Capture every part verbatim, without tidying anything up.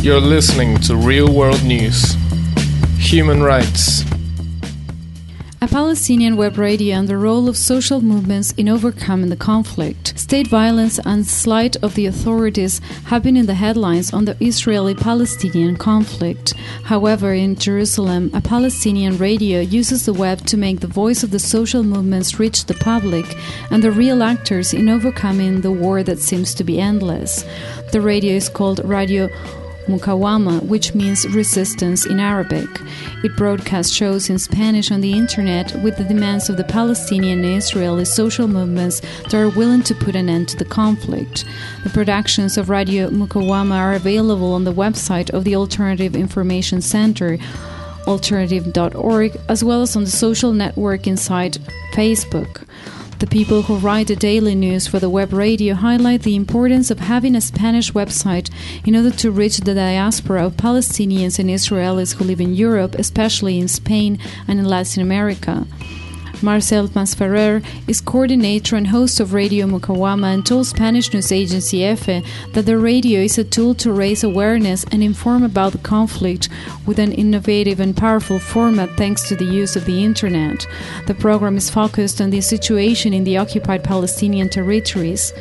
You're listening to Real World News. Human rights. A Palestinian web radio and the role of social movements in overcoming the conflict. State violence and slight of the authorities have been in the headlines on the Israeli-Palestinian conflict. However, in Jerusalem, a Palestinian radio uses the web to make the voice of the social movements reach the public and the real actors in overcoming the war that seems to be endless. The radio is called Radio Mukawama, which means resistance in Arabic. It broadcasts shows in Spanish on the internet with the demands of the Palestinian and Israeli social movements that are willing to put an end to the conflict. The productions of Radio Mukawama are available on the website of the Alternative Information Center, alternative dot org, as well as on the social networking site Facebook. The people who write the daily news for the web radio highlight the importance of having a Spanish website in order to reach the diaspora of Palestinians and Israelis who live in Europe, especially in Spain and in Latin America. Marcel Masferrer is coordinator and host of Radio Mukawama and told Spanish news agency E F E that the radio is a tool to raise awareness and inform about the conflict with an innovative and powerful format thanks to the use of the internet. The program is focused on the situation in the occupied Palestinian territories.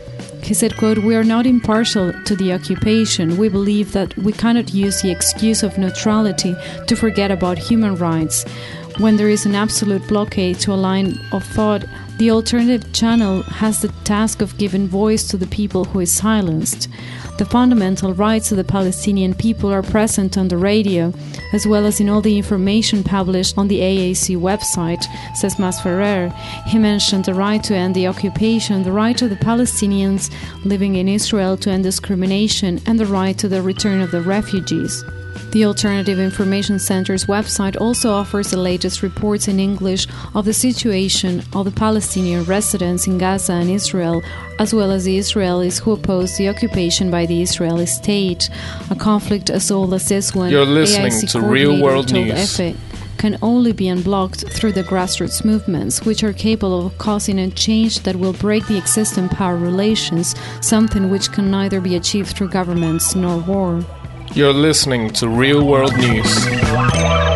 He said, quote, "We are not impartial to the occupation. We believe that we cannot use the excuse of neutrality to forget about human rights. When there is an absolute blockade to a line of thought, the alternative channel has the task of giving voice to the people who is silenced. The fundamental rights of the Palestinian people are present on the radio, as well as in all the information published on the A A C website," says Masferrer. He mentioned the right to end the occupation, the right of the Palestinians living in Israel to end discrimination, and the right to the return of the refugees. The Alternative Information Center's website also offers the latest reports in English of the situation of the Palestinian residents in Gaza and Israel, as well as the Israelis who oppose the occupation by the Israeli state. A conflict as old as this one, You're listening A I C to Real World told News. F A, can only be unblocked through the grassroots movements, which are capable of causing a change that will break the existing power relations, something which can neither be achieved through governments nor war. You're listening to Real World News.